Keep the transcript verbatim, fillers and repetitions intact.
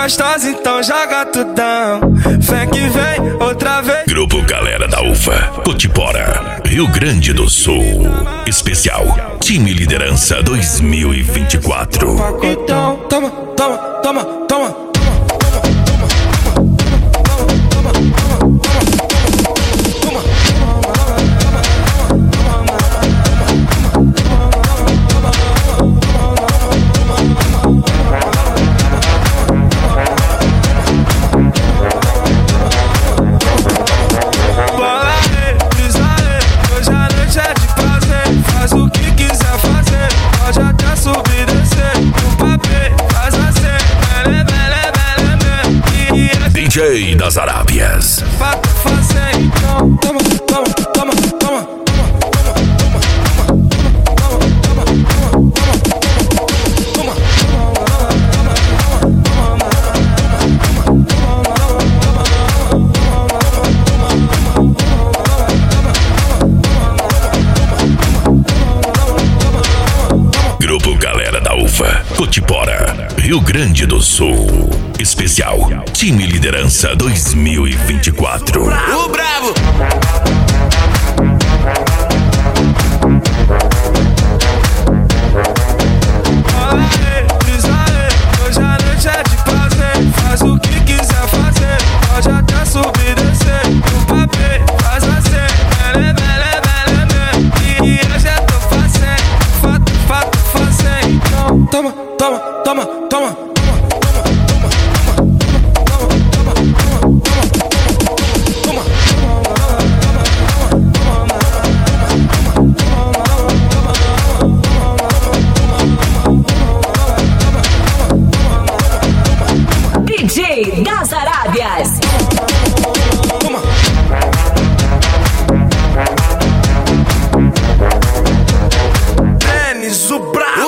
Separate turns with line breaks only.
gostosa, então joga tudão. Vem que vem, outra vez.
Grupo Galera da Uva, Cotipora, Rio Grande do Sul. Especial Time Liderança dois mil e vinte e quatro.
Então, toma, toma, toma, toma.
D J das Arábias. Grupo Galera da Uva, Cotipora, Rio Grande do Sul. Especial Time Liderança dois mil e vinte e quatro.
O Bravo!
Hoje a noite é de prazer. Faz o que quiser fazer. Pode até subir e descer. O papel faz assim. Bele, bele, bele, bele. E eu já tô fazendo. Fato, fato, fazendo. Então, toma, toma, toma, toma.
D J das Arábias.
Tênis, o Bravo!